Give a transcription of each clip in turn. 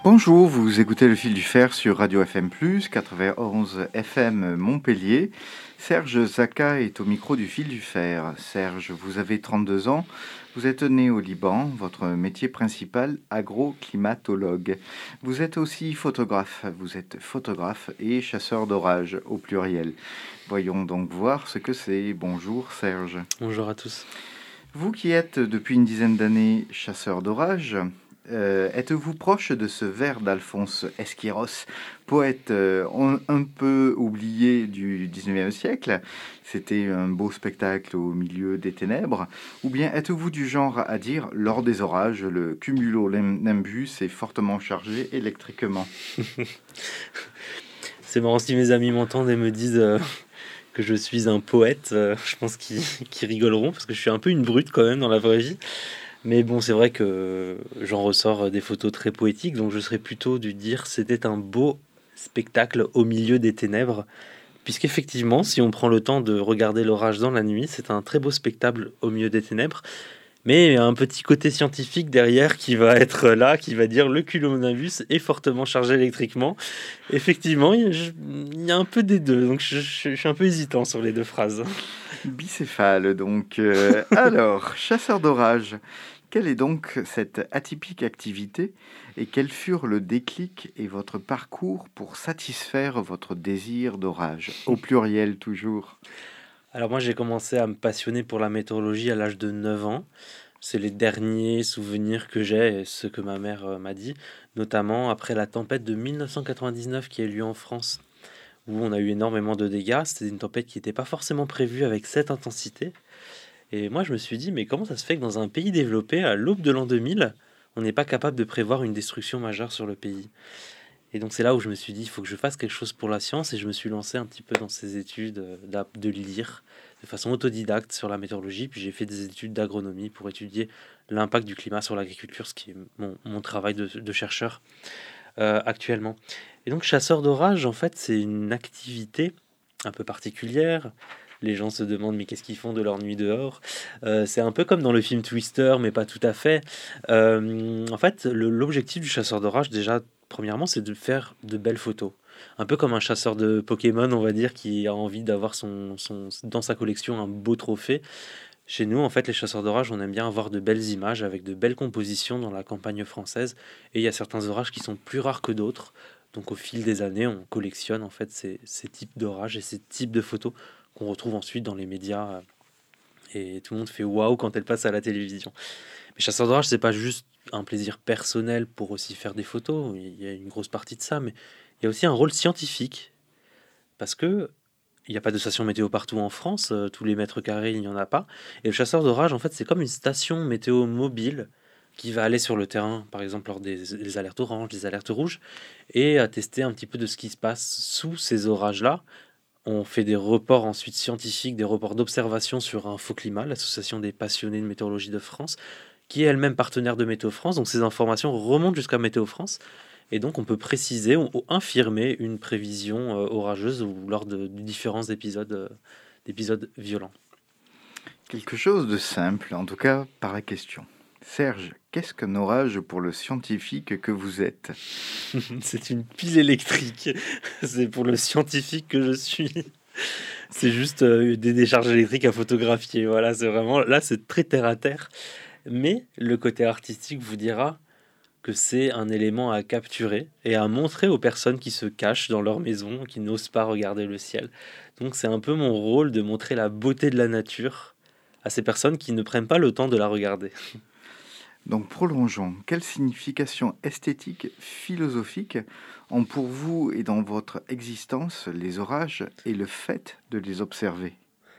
Bonjour, vous écoutez le fil du fer sur Radio FM+, 91 FM Montpellier. Serge Zaka est au micro du fil du fer. Serge, vous avez 32 ans, vous êtes né au Liban, votre métier principal, agroclimatologue. Vous êtes aussi photographe, vous êtes photographe et chasseur d'orage au pluriel. Voyons donc voir ce que c'est. Bonjour Serge. Bonjour à tous. Vous qui êtes depuis une dizaine d'années chasseur d'orage, êtes-vous proche de ce vers d'Alphonse Esquiros, poète un peu oublié du 19e siècle? C'était un beau spectacle au milieu des ténèbres. Ou bien êtes-vous du genre à dire, lors des orages, le cumulonimbus est fortement chargé électriquement? C'est marrant, si mes amis m'entendent et me disent que je suis un poète, je pense qu'ils rigoleront, parce que je suis un peu une brute quand même dans la vraie vie. Mais bon, c'est vrai que j'en ressors des photos très poétiques, donc je serais plutôt du dire c'était un beau spectacle au milieu des ténèbres, puisqu'effectivement, si on prend le temps de regarder l'orage dans la nuit, c'est un très beau spectacle au milieu des ténèbres, mais il y a un petit côté scientifique derrière qui va être là, qui va dire le cumulonimbus est fortement chargé électriquement. Effectivement, il y a un peu des deux, donc je suis un peu hésitant sur les deux phrases. Bicéphale, donc. Alors, chasseur d'orage, quelle est donc cette atypique activité et quels furent le déclic et votre parcours pour satisfaire votre désir d'orage? Au pluriel toujours. Alors moi, j'ai commencé à me passionner pour la météorologie à l'âge de 9 ans. C'est les derniers souvenirs que j'ai et ce que ma mère m'a dit, notamment après la tempête de 1999 qui a eu lieu en France, où on a eu énormément de dégâts. C'était une tempête qui n'était pas forcément prévue avec cette intensité. Et moi, je me suis dit, mais comment ça se fait que dans un pays développé, à l'aube de l'an 2000, on n'est pas capable de prévoir une destruction majeure sur le pays? Et donc c'est là où je me suis dit, il faut que je fasse quelque chose pour la science, et je me suis lancé un petit peu dans ces études de lire de façon autodidacte sur la météorologie, puis j'ai fait des études d'agronomie pour étudier l'impact du climat sur l'agriculture, ce qui est mon travail de chercheur actuellement. Et donc chasseur d'orage, en fait, c'est une activité un peu particulière. Les gens se demandent mais qu'est-ce qu'ils font de leur nuit dehors. C'est un peu comme dans le film Twister, mais pas tout à fait. En fait, l'objectif du chasseur d'orage, déjà, premièrement, c'est de faire de belles photos. Un peu comme un chasseur de Pokémon, on va dire, qui a envie d'avoir dans sa collection un beau trophée. Chez nous, en fait, les chasseurs d'orage, on aime bien avoir de belles images avec de belles compositions dans la campagne française. Et il y a certains orages qui sont plus rares que d'autres. Donc, au fil des années, on collectionne en fait ces types d'orages et ces types de photos qu'on retrouve ensuite dans les médias. Et tout le monde fait waouh quand elle passe à la télévision. Mais chasseur d'orage, c'est pas juste un plaisir personnel pour aussi faire des photos. Il y a une grosse partie de ça, mais il y a aussi un rôle scientifique parce que il n'y a pas de station météo partout en France, tous les mètres carrés, il n'y en a pas. Et le chasseur d'orage, en fait, c'est comme une station météo mobile qui va aller sur le terrain, par exemple lors des alertes oranges, des alertes rouges, et à tester un petit peu de ce qui se passe sous ces orages-là. On fait des reports ensuite scientifiques, des reports d'observation sur Infoclimat, l'association des passionnés de météorologie de France, qui est elle-même partenaire de Météo France. Donc ces informations remontent jusqu'à Météo France. Et donc on peut préciser ou infirmer une prévision orageuse ou lors de différents d'épisodes violents. Quelque chose de simple, en tout cas par la question. Serge, qu'est-ce qu'un orage pour le scientifique que vous êtes? C'est une pile électrique. C'est pour le scientifique que je suis. C'est juste des décharges électriques à photographier. Voilà, c'est vraiment là, c'est très terre à terre. Mais le côté artistique vous dira que c'est un élément à capturer et à montrer aux personnes qui se cachent dans leur maison, qui n'osent pas regarder le ciel. Donc c'est un peu mon rôle de montrer la beauté de la nature à ces personnes qui ne prennent pas le temps de la regarder. Donc prolongeons. Quelle signification esthétique, philosophique ont pour vous et dans votre existence les orages et le fait de les observer?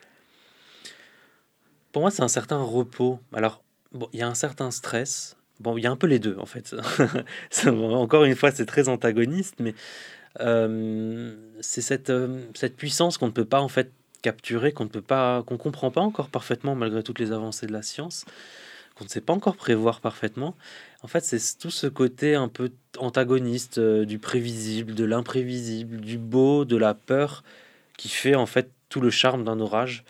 Pour moi, c'est un certain repos. Alors, bon, il y a un certain stress. Bon, il y a un peu les deux, en fait. Encore une fois, c'est très antagoniste, mais c'est cette puissance qu'on ne peut pas, en fait, capturer, qu'on comprend pas encore parfaitement, malgré toutes les avancées de la science, qu'on ne sait pas encore prévoir parfaitement. En fait, c'est tout ce côté un peu antagoniste du prévisible, de l'imprévisible, du beau, de la peur, qui fait, en fait, tout le charme d'un orage.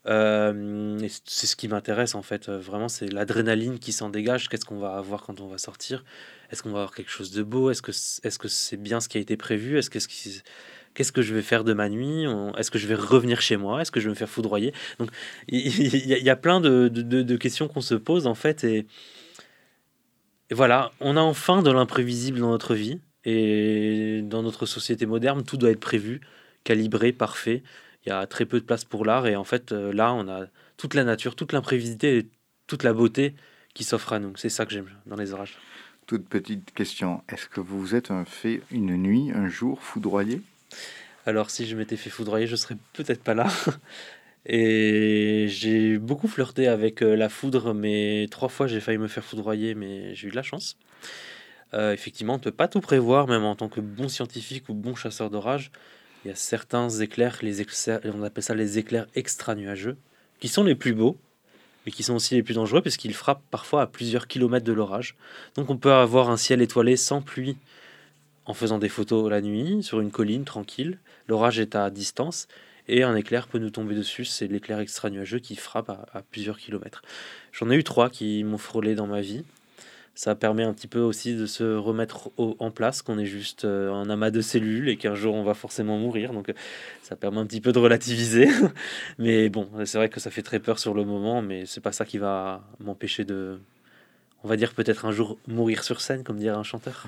Et c'est ce qui m'intéresse en fait, vraiment, c'est l'adrénaline qui s'en dégage. Qu'est-ce qu'on va avoir quand on va sortir? Est-ce qu'on va avoir quelque chose de beau? Est-ce que c'est bien ce qui a été prévu? Qu'est-ce que je vais faire de ma nuit? Est-ce que je vais revenir chez moi? Est-ce que je vais me faire foudroyer? Donc, il y a plein de questions qu'on se pose en fait. Et voilà, on a enfin de l'imprévisible dans notre vie. Et dans notre société moderne, tout doit être prévu, calibré, parfait. Il y a très peu de place pour l'art. Et en fait, là, on a toute la nature, toute l'imprévisibilité et toute la beauté qui s'offre à nous. C'est ça que j'aime dans les orages. Toute petite question, est-ce que vous vous êtes fait une nuit, un jour foudroyé? Alors, si je m'étais fait foudroyer, je serais peut-être pas là. Et j'ai beaucoup flirté avec la foudre, mais 3 fois j'ai failli me faire foudroyer, mais j'ai eu de la chance. Effectivement, on ne peut pas tout prévoir, même en tant que bon scientifique ou bon chasseur d'orage. Il y a certains éclairs, on appelle ça les éclairs extra-nuageux, qui sont les plus beaux, mais qui sont aussi les plus dangereux, puisqu'ils frappent parfois à plusieurs kilomètres de l'orage. Donc on peut avoir un ciel étoilé sans pluie en faisant des photos la nuit, sur une colline tranquille. L'orage est à distance, et un éclair peut nous tomber dessus. C'est l'éclair extra-nuageux qui frappe à plusieurs kilomètres. J'en ai eu 3 qui m'ont frôlé dans ma vie. Ça permet un petit peu aussi de se remettre en place, qu'on est juste un amas de cellules et qu'un jour on va forcément mourir. Donc ça permet un petit peu de relativiser. Mais bon, c'est vrai que ça fait très peur sur le moment, mais c'est pas ça qui va m'empêcher de, on va dire peut-être un jour mourir sur scène, comme dirait un chanteur.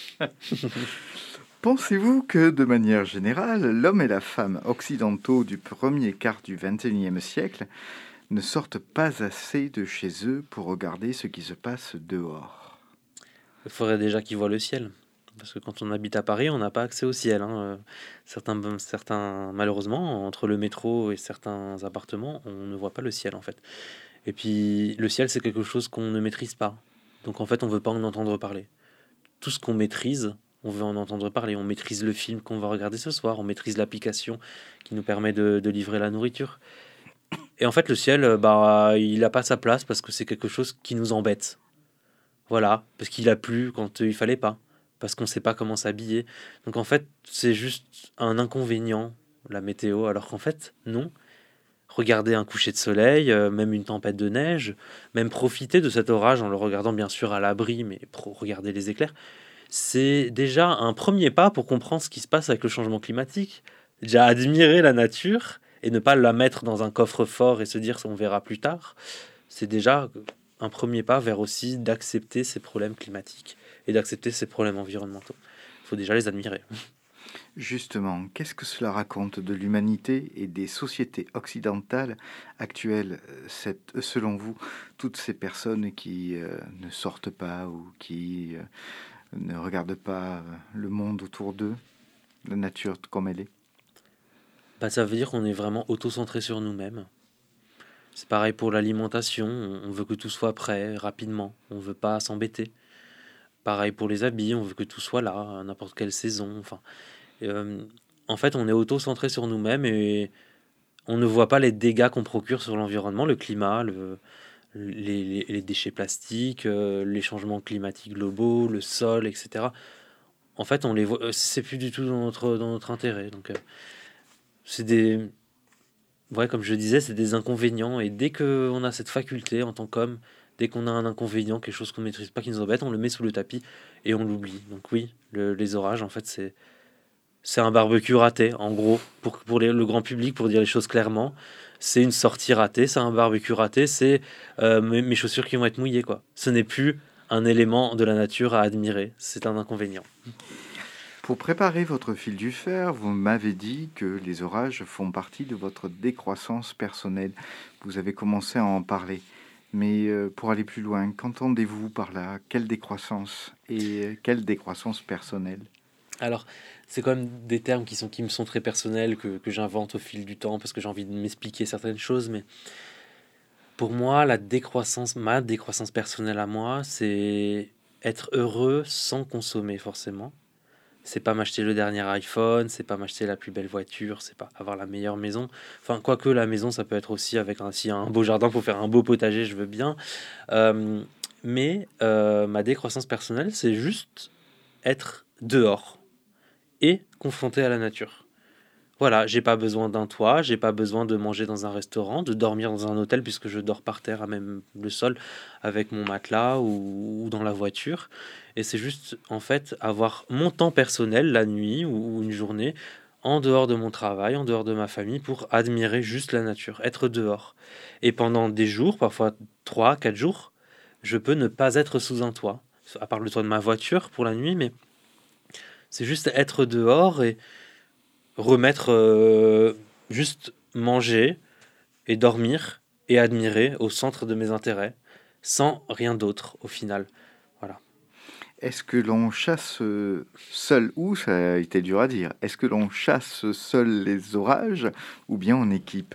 Pensez-vous que, de manière générale, l'homme et la femme occidentaux du premier quart du XXIe siècle ne sortent pas assez de chez eux pour regarder ce qui se passe dehors? Il faudrait déjà qu'ils voient le ciel. Parce que quand on habite à Paris, on n'a pas accès au ciel, hein. Certains, malheureusement, entre le métro et certains appartements, on ne voit pas le ciel en fait. Et puis le ciel, c'est quelque chose qu'on ne maîtrise pas. Donc en fait, on veut pas en entendre parler. Tout ce qu'on maîtrise, on veut en entendre parler. On maîtrise le film qu'on va regarder ce soir, on maîtrise l'application qui nous permet de livrer la nourriture. Et en fait, le ciel, bah, il n'a pas sa place parce que c'est quelque chose qui nous embête. Voilà, parce qu'il a plu quand il fallait pas, parce qu'on sait pas comment s'habiller. Donc en fait, c'est juste un inconvénient, la météo, alors qu'en fait, non. Regarder un coucher de soleil, même une tempête de neige, même profiter de cet orage en le regardant bien sûr à l'abri, mais regarder les éclairs, c'est déjà un premier pas pour comprendre ce qui se passe avec le changement climatique. Déjà admirer la nature et ne pas la mettre dans un coffre-fort et se dire on verra plus tard. C'est déjà un premier pas vers aussi d'accepter ces problèmes climatiques et d'accepter ces problèmes environnementaux. Il faut déjà les admirer. Justement, qu'est-ce que cela raconte de l'humanité et des sociétés occidentales actuelles, selon vous, toutes ces personnes qui ne sortent pas ou qui ne regardent pas le monde autour d'eux, la nature comme elle est? Bah, ça veut dire qu'on est vraiment auto-centré sur nous-mêmes. C'est pareil pour l'alimentation, on veut que tout soit prêt rapidement, on veut pas s'embêter. Pareil pour les habits, on veut que tout soit là, à n'importe quelle saison. Enfin, euh, en fait, on est auto-centré sur nous-mêmes et on ne voit pas les dégâts qu'on procure sur l'environnement, le climat, les déchets plastiques, les changements climatiques globaux, le sol, etc. En fait, on les voit, c'est plus du tout dans notre intérêt. Donc, c'est des, ouais, comme je disais, c'est des inconvénients. Et dès qu'on a cette faculté en tant qu'homme, dès qu'on a un inconvénient, quelque chose qu'on maîtrise pas, qui nous embête, on le met sous le tapis et on l'oublie. Donc oui, les orages, en fait, c'est un barbecue raté, en gros, pour le grand public, pour dire les choses clairement. C'est une sortie ratée, c'est un barbecue raté, c'est mes chaussures qui vont être mouillées, quoi. Ce n'est plus un élément de la nature à admirer, c'est un inconvénient. Pour préparer votre fil du fer, vous m'avez dit que les orages font partie de votre décroissance personnelle. Vous avez commencé à en parler. Mais pour aller plus loin, qu'entendez-vous par là? Quelle décroissance et quelle décroissance personnelle? Alors, c'est quand même des termes qui me sont très personnels, que j'invente au fil du temps, parce que j'ai envie de m'expliquer certaines choses, mais pour moi, ma décroissance personnelle à moi, c'est être heureux sans consommer forcément. C'est pas m'acheter le dernier iPhone, c'est pas m'acheter la plus belle voiture, c'est pas avoir la meilleure maison. Enfin, quoique la maison, ça peut être aussi avec si un beau jardin pour faire un beau potager, je veux bien. Euh, mais ma décroissance personnelle, c'est juste être dehors et confronté à la nature. Voilà, j'ai pas besoin d'un toit, j'ai pas besoin de manger dans un restaurant, de dormir dans un hôtel puisque je dors par terre à même le sol avec mon matelas ou dans la voiture. Et c'est juste en fait avoir mon temps personnel la nuit ou une journée en dehors de mon travail, en dehors de ma famille pour admirer juste la nature, être dehors. Et pendant des jours, parfois 3, 4 jours, je peux ne pas être sous un toit, à part le toit de ma voiture pour la nuit, mais c'est juste être dehors et remettre juste manger et dormir et admirer au centre de mes intérêts, sans rien d'autre au final. Voilà. Est-ce que l'on chasse seul ou, ça a été dur à dire, est-ce que l'on chasse seul les orages ou bien en équipe?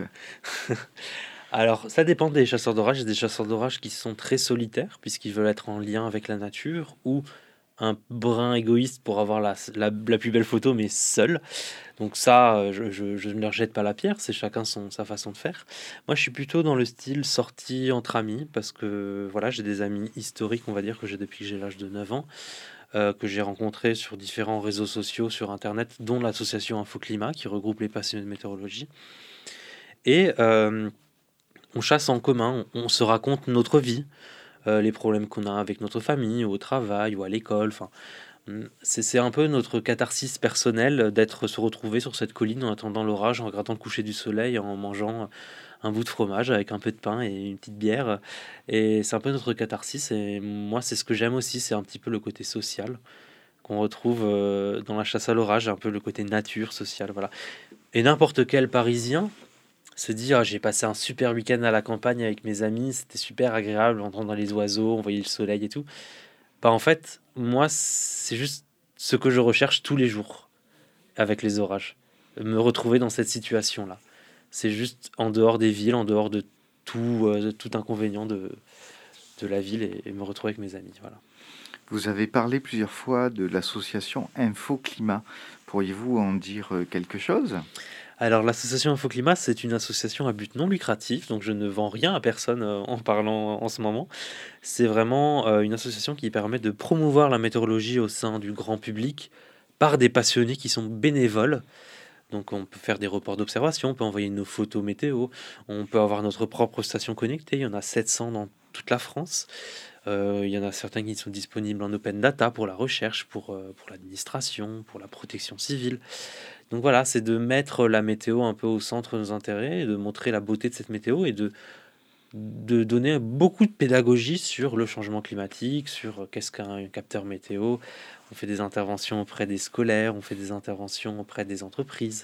Alors, ça dépend des chasseurs d'orage. Il y a des chasseurs d'orage qui sont très solitaires, puisqu'ils veulent être en lien avec la nature, ou un brin égoïste pour avoir la plus belle photo, mais seul. Donc ça, je ne leur jette pas la pierre, c'est chacun sa façon de faire. Moi, je suis plutôt dans le style sortie entre amis, parce que voilà, j'ai des amis historiques, on va dire, que j'ai depuis que j'ai l'âge de 9 ans, que j'ai rencontrés sur différents réseaux sociaux, sur Internet, dont l'association Infoclimat, qui regroupe les passionnés de météorologie. Et on chasse en commun, on se raconte notre vie, les problèmes qu'on a avec notre famille, au travail ou à l'école, enfin... C'est un peu notre catharsis personnelle d'être se retrouver sur cette colline en attendant l'orage, en regardant le coucher du soleil, en mangeant un bout de fromage avec un peu de pain et une petite bière. Et c'est un peu notre catharsis. Et moi, c'est ce que j'aime aussi, c'est un petit peu le côté social qu'on retrouve dans la chasse à l'orage, un peu le côté nature, social, voilà. Et n'importe quel Parisien se dit ah, j'ai passé un super week-end à la campagne avec mes amis, c'était super agréable, entendre les oiseaux, on voyait le soleil et tout. Bah, en fait, moi, c'est juste ce que je recherche tous les jours avec les orages. Me retrouver dans cette situation-là. C'est juste en dehors des villes, en dehors de tout inconvénient de la ville et me retrouver avec mes amis. Voilà. Vous avez parlé plusieurs fois de l'association Infoclimat. Pourriez-vous en dire quelque chose? Alors, l'association Infoclimat, c'est une association à but non lucratif, donc je ne vends rien à personne en parlant en ce moment. C'est vraiment une association qui permet de promouvoir la météorologie au sein du grand public par des passionnés qui sont bénévoles. Donc on peut faire des reports d'observation, on peut envoyer nos photos météo, on peut avoir notre propre station connectée, il y en a 700 dans toute la France. Il y en a certains qui sont disponibles en open data pour la recherche, pour l'administration, pour la protection civile. Donc voilà, c'est de mettre la météo un peu au centre de nos intérêts, et de montrer la beauté de cette météo et de donner beaucoup de pédagogie sur le changement climatique, sur qu'est-ce qu'un capteur météo. On fait des interventions auprès des scolaires, on fait des interventions auprès des entreprises,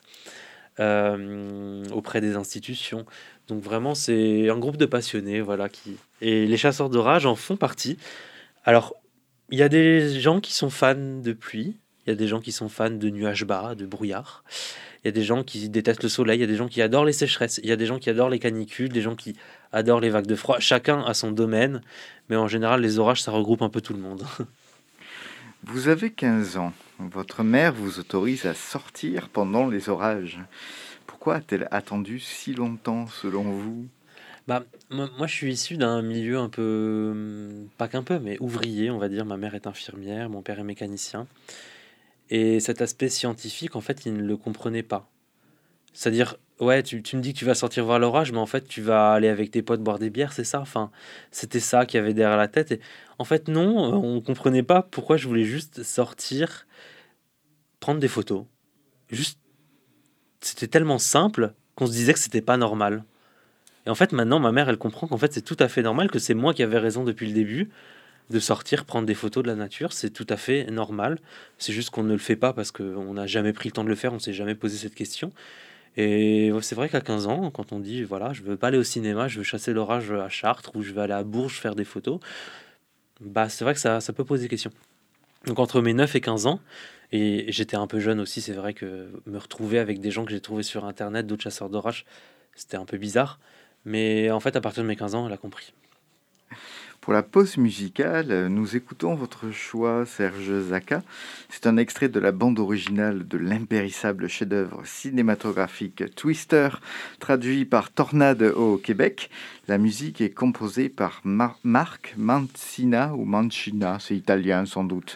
auprès des institutions. Donc vraiment, c'est un groupe de passionnés, voilà, qui... Et les chasseurs d'orage en font partie. Alors, il y a des gens qui sont fans de pluie, il y a des gens qui sont fans de nuages bas, de brouillard. Il y a des gens qui détestent le soleil, il y a des gens qui adorent les sécheresses, il y a des gens qui adorent les canicules, des gens qui adorent les vagues de froid. Chacun a son domaine, mais en général, les orages, ça regroupe un peu tout le monde. Vous avez 15 ans. Votre mère vous autorise à sortir pendant les orages. Pourquoi a-t-elle attendu si longtemps selon vous? Bah, moi, je suis issu d'un milieu un peu, pas qu'un peu, mais ouvrier, on va dire. Ma mère est infirmière, mon père est mécanicien. Et cet aspect scientifique, en fait, il ne le comprenait pas. C'est-à-dire, ouais, tu me dis que tu vas sortir voir l'orage, mais en fait, tu vas aller avec tes potes boire des bières, c'est ça? Enfin, c'était ça qu'il y avait derrière la tête. Et en fait, non, on comprenait pas pourquoi je voulais juste sortir, prendre des photos. Juste, c'était tellement simple qu'on se disait que c'était pas normal. Et en fait, maintenant, ma mère, elle comprend qu'en fait, c'est tout à fait normal, que c'est moi qui avais raison depuis le début, de sortir, prendre des photos de la nature, c'est tout à fait normal. C'est juste qu'on ne le fait pas parce qu'on n'a jamais pris le temps de le faire, on s'est jamais posé cette question. Et ouais, c'est vrai qu'à 15 ans, quand on dit, voilà, je veux pas aller au cinéma, je veux chasser l'orage à Chartres, ou je vais aller à Bourges faire des photos, bah c'est vrai que ça peut poser question. Donc entre mes 9 et 15 ans, et j'étais un peu jeune aussi, c'est vrai que me retrouver avec des gens que j'ai trouvés sur Internet, d'autres chasseurs d'orage, c'était un peu bizarre. Mais en fait, à partir de mes 15 ans, elle a compris. Pour la pause musicale, nous écoutons votre choix, Serge Zaka. C'est un extrait de la bande originale de l'impérissable chef-d'œuvre cinématographique Twister, traduit par Tornade au Québec. La musique est composée par Marc Mancina ou Mancina, c'est italien sans doute.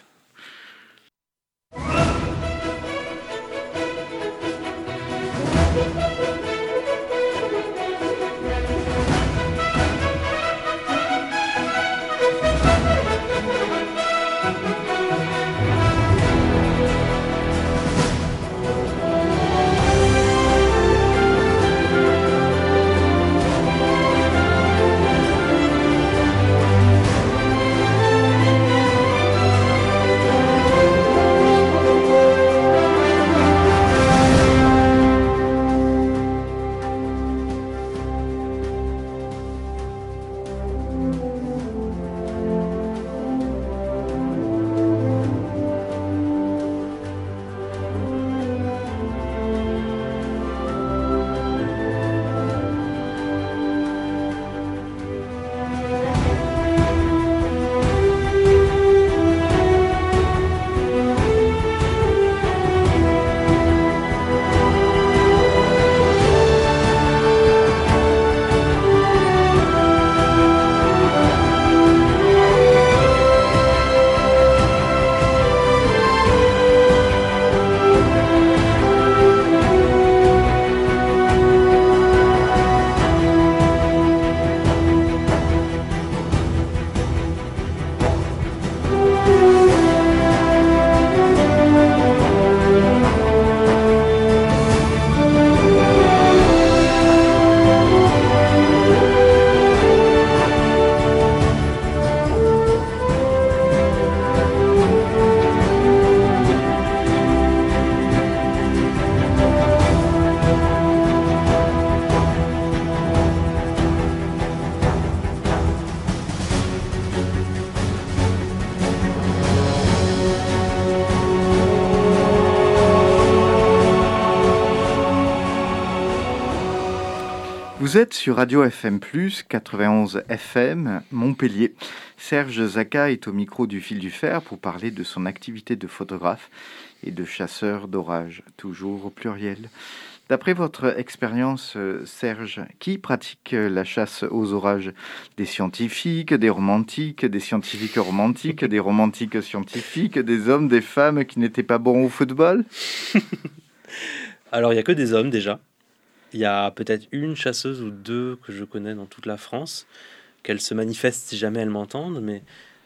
Vous êtes sur Radio FM+, 91 FM, Montpellier. Serge Zaka est au micro du Fil du Fer pour parler de son activité de photographe et de chasseur d'orage, toujours au pluriel. D'après votre expérience, Serge, qui pratique la chasse aux orages? Des scientifiques, des romantiques, des scientifiques romantiques, des romantiques scientifiques, des hommes, des femmes qui n'étaient pas bons au football? Alors, il n'y a que des hommes déjà. Il y a peut-être une chasseuse ou deux que je connais dans toute la France, qu'elles se manifestent si jamais elles m'entendent, mais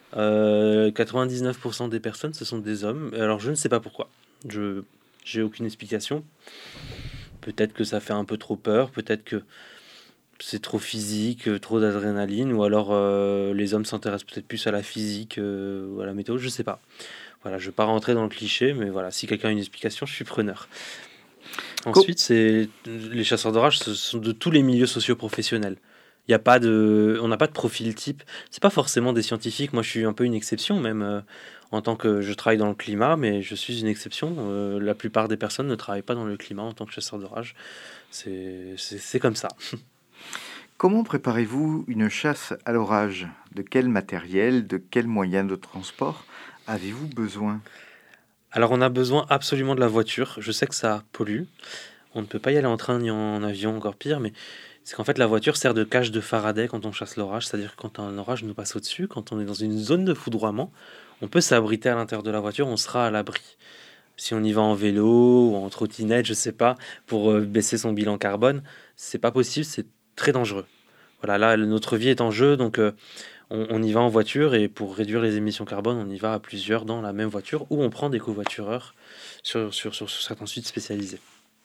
99% des personnes, ce sont des hommes. Alors, je ne sais pas pourquoi. J'ai aucune explication. Peut-être que ça fait un peu trop peur, peut-être que c'est trop physique, trop d'adrénaline, ou alors les hommes s'intéressent peut-être plus à la physique ou à la météo, je sais pas. Voilà, je ne vais pas rentrer dans le cliché, mais voilà, si quelqu'un a une explication, je suis preneur. Ensuite, les chasseurs d'orage, ce sont de tous les milieux socio-professionnels. On n'a pas de profil type. C'est pas forcément des scientifiques. Moi, je suis un peu une exception, même en tant que je travaille dans le climat, mais je suis une exception. La plupart des personnes ne travaillent pas dans le climat en tant que chasseur d'orage. C'est comme ça. Comment préparez-vous une chasse à l'orage? De quel matériel, de quels moyens de transport avez-vous besoin? Alors, on a besoin absolument de la voiture. Je sais que ça pollue. On ne peut pas y aller en train ni en avion, encore pire, mais c'est qu'en fait, la voiture sert de cage de Faraday quand on chasse l'orage. C'est-à-dire que quand un orage nous passe au-dessus, quand on est dans une zone de foudroiement, on peut s'abriter à l'intérieur de la voiture, on sera à l'abri. Si on y va en vélo ou en trottinette, je sais pas, pour baisser son bilan carbone, c'est pas possible, c'est très dangereux. Voilà, là, notre vie est en jeu, donc on y va en voiture, et pour réduire les émissions carbone, on y va à plusieurs dans la même voiture, ou on prend des covoitureurs sur certains sites spécialisés.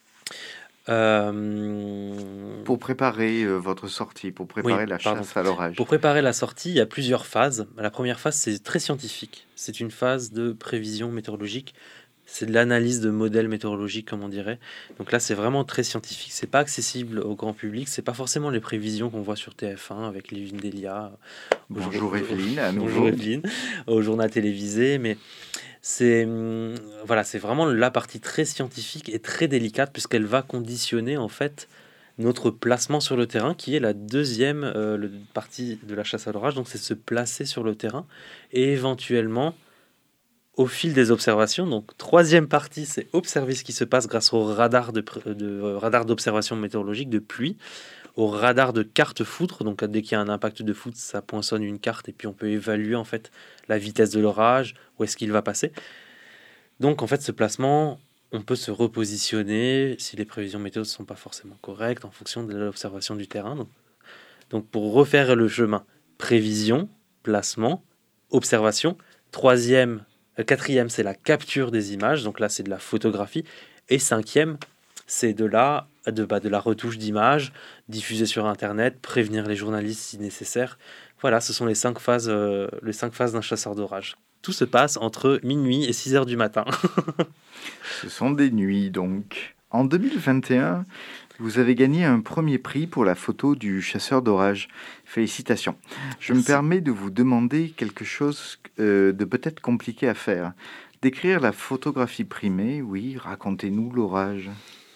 Pour préparer votre sortie, pour préparer la chasse à l'orage. Pour préparer la sortie, il y a plusieurs phases. La première phase, c'est très scientifique. C'est une phase de prévision météorologique. C'est de l'analyse de modèles météorologiques, comme on dirait. Donc là, c'est vraiment très scientifique. C'est pas accessible au grand public. C'est pas forcément les prévisions qu'on voit sur TF1 avec Livine Delia. Bonjour Evelyne, à nouveau. Bonjour Evelyne, au journal télévisé. Mais c'est vraiment la partie très scientifique et très délicate, puisqu'elle va conditionner en fait notre placement sur le terrain, qui est la deuxième partie de la chasse à l'orage. Donc c'est se placer sur le terrain et éventuellement au fil des observations. Donc troisième partie, c'est observer ce qui se passe grâce au radar radar d'observation météorologique de pluie, au radar de carte foudre. Donc dès qu'il y a un impact de foudre, ça poinçonne une carte et puis on peut évaluer en fait la vitesse de l'orage, où est-ce qu'il va passer. Donc en fait, ce placement, on peut se repositionner si les prévisions météo ne sont pas forcément correctes en fonction de l'observation du terrain. Donc pour refaire le chemin, prévision, placement, observation. Quatrième, c'est la capture des images. Donc là, c'est de la photographie. Et cinquième, c'est de la retouche d'images, diffuser sur Internet, prévenir les journalistes si nécessaire. Voilà, ce sont les 5 phases d'un chasseur d'orage. Tout se passe entre minuit et 6 heures du matin. Ce sont des nuits, donc. En 2021, vous avez gagné un premier prix pour la photo du chasseur d'orage. Félicitations. Je me permets de vous demander quelque chose de peut-être compliqué à faire. Décrire la photographie primée, oui, racontez-nous l'orage.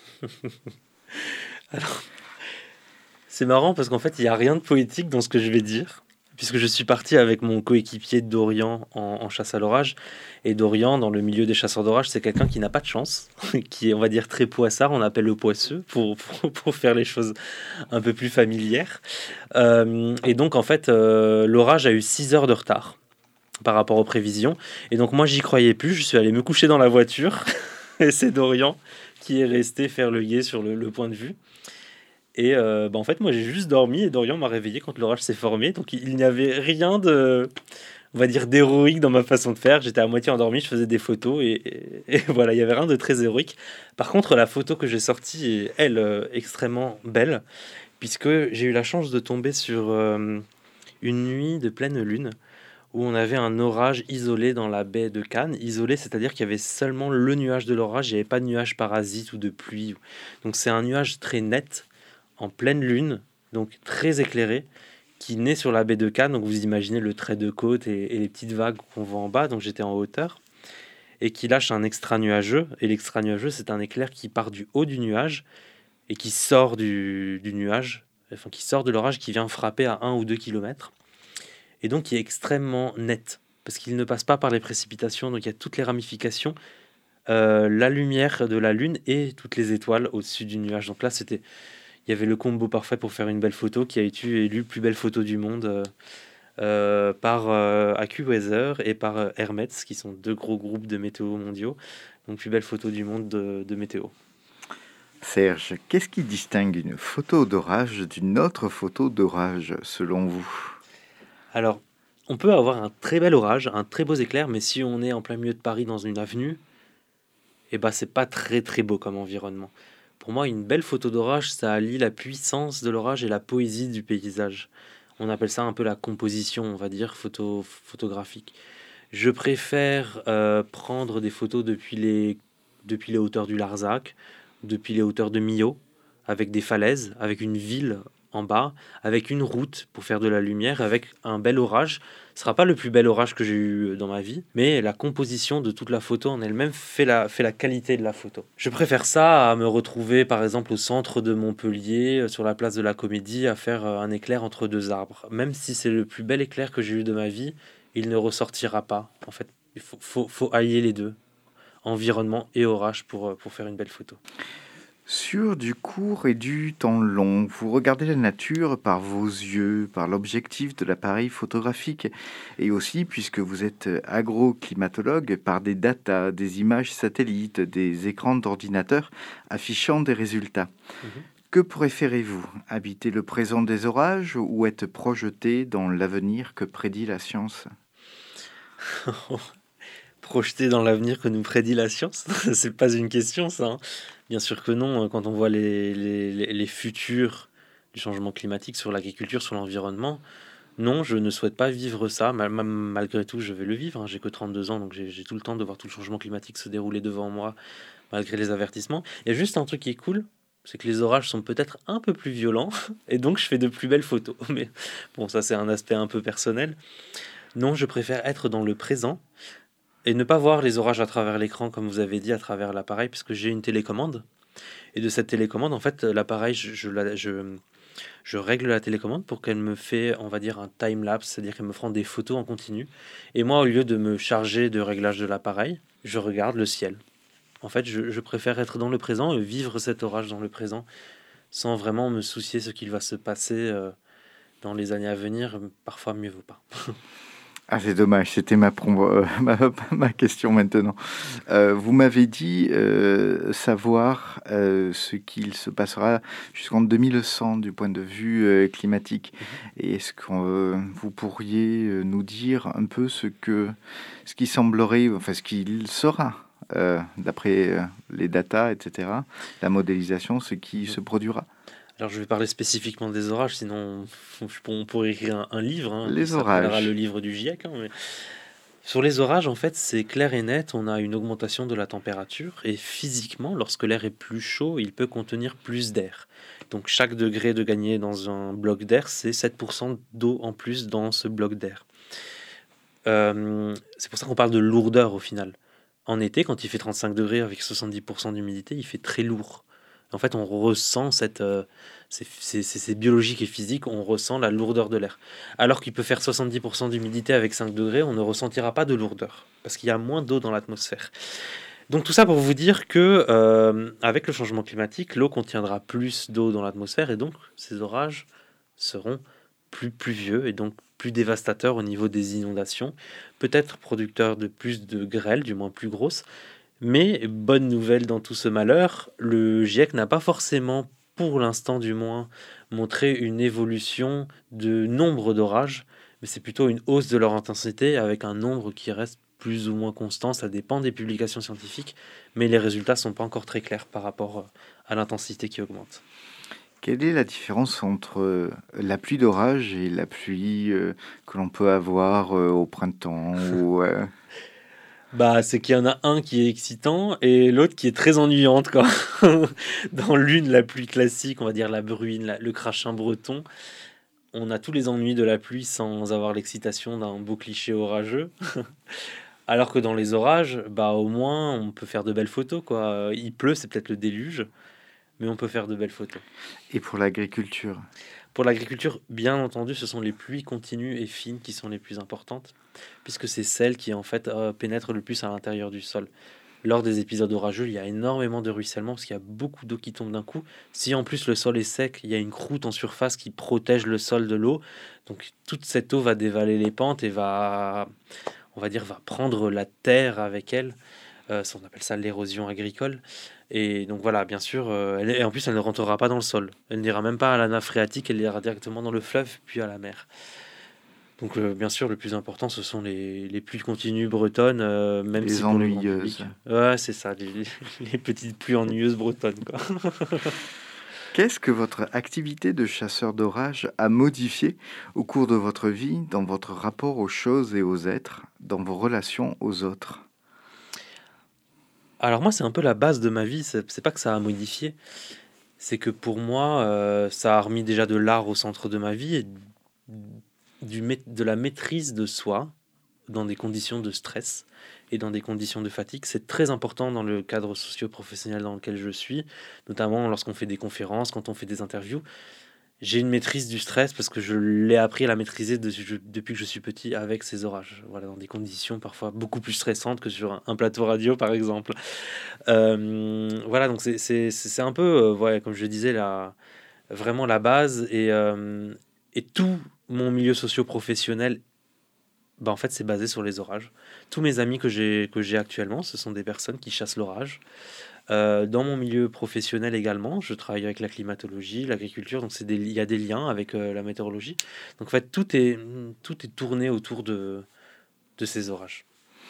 Alors, c'est marrant parce qu'en fait, il n'y a rien de poétique dans ce que je vais dire, puisque je suis parti avec mon coéquipier Dorian en chasse à l'orage. Et Dorian, dans le milieu des chasseurs d'orage, c'est quelqu'un qui n'a pas de chance, qui est, on va dire, très poissard, on appelle le poisseux, pour faire les choses un peu plus familières. Et donc, en fait, l'orage a eu 6 heures de retard par rapport aux prévisions. Et donc, moi, j'y croyais plus, je suis allé me coucher dans la voiture, et c'est Dorian qui est resté faire le guet sur le point de vue. Et en fait, moi, j'ai juste dormi et Dorian m'a réveillé quand l'orage s'est formé. Donc, il n'y avait rien de, on va dire, d'héroïque dans ma façon de faire. J'étais à moitié endormi, je faisais des photos et voilà, il n'y avait rien de très héroïque. Par contre, la photo que j'ai sortie est, elle, extrêmement belle, puisque j'ai eu la chance de tomber sur une nuit de pleine lune où on avait un orage isolé dans la baie de Cannes. Isolé, c'est-à-dire qu'il y avait seulement le nuage de l'orage, il n'y avait pas de nuage parasite ou de pluie. Donc, c'est un nuage très net, en pleine lune, donc très éclairé, qui naît sur la baie de Cannes. Donc vous imaginez le trait de côte et les petites vagues qu'on voit en bas. Donc j'étais en hauteur et qui lâche un extra nuageux. Et l'extra nuageux, c'est un éclair qui part du haut du nuage et qui sort du nuage, enfin qui sort de l'orage, qui vient frapper à 1 ou 2 kilomètres. Et donc qui est extrêmement net parce qu'il ne passe pas par les précipitations. Donc il y a toutes les ramifications, la lumière de la lune et toutes les étoiles au-dessus du nuage. Donc là, il y avait le combo parfait pour faire une belle photo qui a été élue plus belle photo du monde par AccuWeather et par Hermets, qui sont 2 gros groupes de météo mondiaux. Donc plus belle photo du monde de météo. Serge, qu'est-ce qui distingue une photo d'orage d'une autre photo d'orage, selon vous? Alors, on peut avoir un très bel orage, un très beau éclair, mais si on est en plein milieu de Paris dans une avenue, eh ben, c'est pas très très beau comme environnement. Pour moi, une belle photo d'orage, ça allie la puissance de l'orage et la poésie du paysage. On appelle ça un peu la composition, on va dire, photographique. Je préfère prendre des photos depuis les hauteurs du Larzac, depuis les hauteurs de Millau, avec des falaises, avec une ville en bas, avec une route pour faire de la lumière, avec un bel orage. Ce sera pas le plus bel orage que j'ai eu dans ma vie, mais la composition de toute la photo en elle-même fait la qualité de la photo. Je préfère ça à me retrouver par exemple au centre de Montpellier, sur la place de la Comédie, à faire un éclair entre 2 arbres. Même si c'est le plus bel éclair que j'ai eu de ma vie, il ne ressortira pas. En fait, il faut allier les deux, environnement et orage, pour faire une belle photo. Sur du court et du temps long, vous regardez la nature par vos yeux, par l'objectif de l'appareil photographique, et aussi, puisque vous êtes agroclimatologue, par des datas, des images satellites, des écrans d'ordinateur affichant des résultats. Que préférez-vous? Habiter le présent des orages ou être projeté dans l'avenir que prédit la science? Projeter dans l'avenir que nous prédit la science, c'est pas une question, ça, hein. Bien sûr que non. Quand on voit les futurs du changement climatique sur l'agriculture, sur l'environnement, non, je ne souhaite pas vivre ça. Malgré tout, je vais le vivre, hein. J'ai que 32 ans, donc j'ai tout le temps de voir tout le changement climatique se dérouler devant moi, malgré les avertissements. Il y a juste un truc qui est cool, c'est que les orages sont peut-être un peu plus violents, et donc je fais de plus belles photos. Mais bon, ça c'est un aspect un peu personnel. Non, je préfère être dans le présent et ne pas voir les orages à travers l'écran, comme vous avez dit, à travers l'appareil, puisque j'ai une télécommande. Et de cette télécommande, en fait, l'appareil, je règle la télécommande pour qu'elle me fait, on va dire, un time-lapse, c'est-à-dire qu'elle me prend des photos en continu. Et moi, au lieu de me charger de réglage de l'appareil, je regarde le ciel. En fait, je préfère être dans le présent et vivre cet orage dans le présent, sans vraiment me soucier ce qu'il va se passer dans les années à venir. Parfois, mieux vaut pas. Ah, c'est dommage, c'était ma question maintenant. Vous m'avez dit savoir ce qu'il se passera jusqu'en 2100 du point de vue climatique. Mhm. Et est-ce que vous pourriez nous dire un peu ce qui semblerait, enfin ce qu'il sera, d'après les datas, etc., la modélisation, ce qui Mhm. se produira? Alors je vais parler spécifiquement des orages, sinon on pourrait écrire un livre qui Les s'appellera le orages. livre du GIEC. Mais sur les orages, en fait, c'est clair et net, on a une augmentation de la température et physiquement, lorsque l'air est plus chaud, il peut contenir plus d'air. Donc chaque degré de gagné dans un bloc d'air, c'est 7% d'eau en plus dans ce bloc d'air. C'est pour ça qu'on parle de lourdeur au final. En été, quand il fait 35 degrés avec 70% d'humidité, il fait très lourd. En fait, on ressent c'est biologique et physique, on ressent la lourdeur de l'air. Alors qu'il peut faire 70% d'humidité avec 5 degrés, on ne ressentira pas de lourdeur, parce qu'il y a moins d'eau dans l'atmosphère. Donc tout ça pour vous dire que avec le changement climatique, l'eau contiendra plus d'eau dans l'atmosphère, et donc ces orages seront plus pluvieux et donc plus dévastateurs au niveau des inondations, peut-être producteurs de plus de grêles, du moins plus grosses. Mais bonne nouvelle dans tout ce malheur, le GIEC n'a pas forcément, pour l'instant du moins, montré une évolution de nombre d'orages, mais c'est plutôt une hausse de leur intensité avec un nombre qui reste plus ou moins constant. Ça dépend des publications scientifiques, mais les résultats sont pas encore très clairs par rapport à l'intensité qui augmente. Quelle est la différence entre la pluie d'orage et la pluie que l'on peut avoir au printemps ou, Bah, c'est qu'il y en a un qui est excitant et l'autre qui est très ennuyante, quoi. Dans l'une, la pluie classique, on va dire la bruine, le crachin breton, on a tous les ennuis de la pluie sans avoir l'excitation d'un beau cliché orageux. Alors que dans les orages, bah au moins on peut faire de belles photos, quoi. Il pleut, c'est peut-être le déluge, mais on peut faire de belles photos. et pour l'agriculture? Pour l'agriculture, bien entendu, ce sont les pluies continues et fines qui sont les plus importantes, puisque c'est celles qui en fait pénètrent le plus à l'intérieur du sol. Lors des épisodes orageux, il y a énormément de ruissellement parce qu'il y a beaucoup d'eau qui tombe d'un coup. Si en plus le sol est sec, il y a une croûte en surface qui protège le sol de l'eau. Donc toute cette eau va dévaler les pentes et on va dire, va prendre la terre avec elle. On appelle ça l'érosion agricole. Et donc voilà, bien sûr, et en plus elle ne rentrera pas dans le sol. Elle n'ira même pas à la nappe phréatique, elle ira directement dans le fleuve puis à la mer. Donc bien sûr, le plus important, ce sont les pluies continues bretonnes, même si Les pour le grand ennuyeuses. public, ouais, c'est ça, les petites pluies ennuyeuses bretonnes, quoi. Qu'est-ce que votre activité de chasseur d'orage a modifié au cours de votre vie, dans votre rapport aux choses et aux êtres, dans vos relations aux autres? Alors moi, c'est un peu la base de ma vie, c'est pas que ça a modifié, c'est que pour moi, ça a remis déjà de l'art au centre de ma vie et de la maîtrise de soi dans des conditions de stress et dans des conditions de fatigue. C'est très important dans le cadre socio-professionnel dans lequel je suis, notamment lorsqu'on fait des conférences, quand on fait des interviews. J'ai une maîtrise du stress parce que je l'ai appris à la maîtriser depuis que je suis petit avec ces orages. Voilà, dans des conditions parfois beaucoup plus stressantes que sur un plateau radio, par exemple. Voilà, donc c'est un peu, ouais, comme je disais, vraiment la base. Et tout mon milieu socio-professionnel, bah, en fait, c'est basé sur les orages. Tous mes amis que j'ai actuellement, ce sont des personnes qui chassent l'orage. Dans mon milieu professionnel également, je travaille avec la climatologie, l'agriculture, donc il y a des liens avec la météorologie. Donc en fait, tout est tourné autour de ces orages.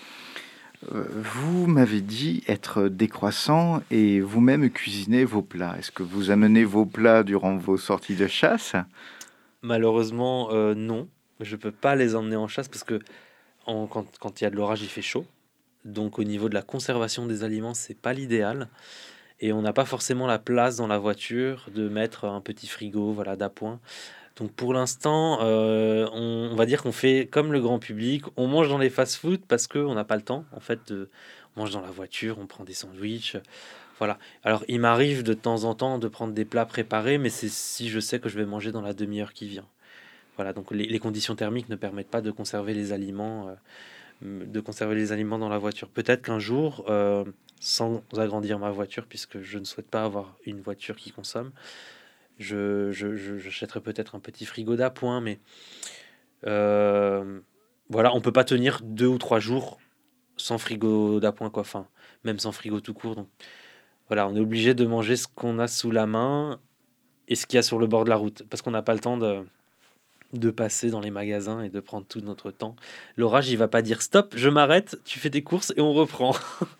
Vous m'avez dit être décroissant et vous-même cuisiner vos plats. Est-ce que vous amenez vos plats durant vos sorties de chasse? Malheureusement, non. Je peux pas les emmener en chasse parce que quand il y a de l'orage, il fait chaud. Donc au niveau de la conservation des aliments, c'est pas l'idéal. Et on n'a pas forcément la place dans la voiture de mettre un petit frigo, voilà, d'appoint. Donc pour l'instant, on va dire qu'on fait comme le grand public, on mange dans les fast-food parce qu'on n'a pas le temps. En fait, on mange dans la voiture, on prend des sandwichs, voilà. Alors il m'arrive de temps en temps de prendre des plats préparés, mais c'est si je sais que je vais manger dans la demi-heure qui vient. Voilà, donc les conditions thermiques ne permettent pas de conserver les aliments dans la voiture. Peut-être qu'un jour, sans agrandir ma voiture, puisque je ne souhaite pas avoir une voiture qui consomme, j'achèterai peut-être un petit frigo d'appoint, mais euh, Voilà, on peut pas tenir 2 ou 3 jours sans frigo d'appoint, quoi. Enfin, même sans frigo tout court. Donc voilà, on est obligé de manger ce qu'on a sous la main et ce qu'il y a sur le bord de la route, parce qu'on n'a pas le temps de passer dans les magasins et de prendre tout notre temps. L'orage, il va pas dire stop, je m'arrête, tu fais tes courses et on reprend.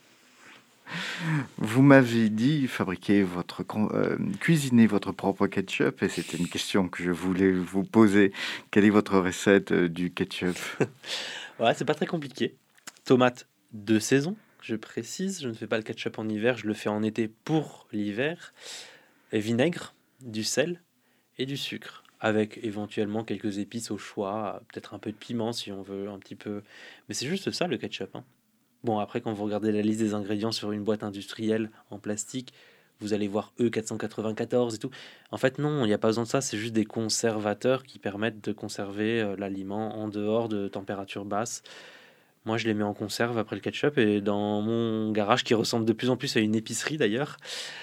Vous m'avez dit cuisiner votre propre ketchup, et c'était une question que je voulais vous poser. Quelle est votre recette du ketchup? Ouais, c'est pas très compliqué. Tomates de saison, je précise. Je ne fais pas le ketchup en hiver, je le fais en été pour l'hiver. Et vinaigre, du sel et du sucre. Avec éventuellement quelques épices au choix, peut-être un peu de piment si on veut un petit peu. Mais c'est juste ça le ketchup, hein. Bon, après, quand vous regardez la liste des ingrédients sur une boîte industrielle en plastique, vous allez voir E494 et tout. En fait, non, il n'y a pas besoin de ça. C'est juste des conservateurs qui permettent de conserver l'aliment en dehors de température basse. Moi, je les mets en conserve après le ketchup et dans mon garage qui ressemble de plus en plus à une épicerie d'ailleurs,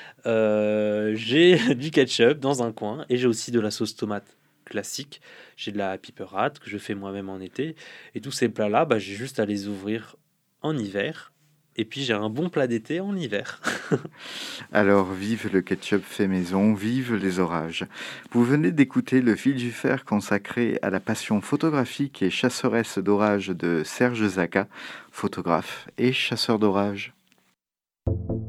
j'ai du ketchup dans un coin et j'ai aussi de la sauce tomate classique. J'ai de la Piper Hut que je fais moi-même en été. Et tous ces plats-là, bah, j'ai juste à les ouvrir en hiver. Et puis j'ai un bon plat d'été en hiver. Alors, vive le ketchup fait maison, vive les orages. Vous venez d'écouter Le Fil du Fer consacré à la passion photographique et chasseresse d'orage de Serge Zaka, photographe et chasseur d'orage.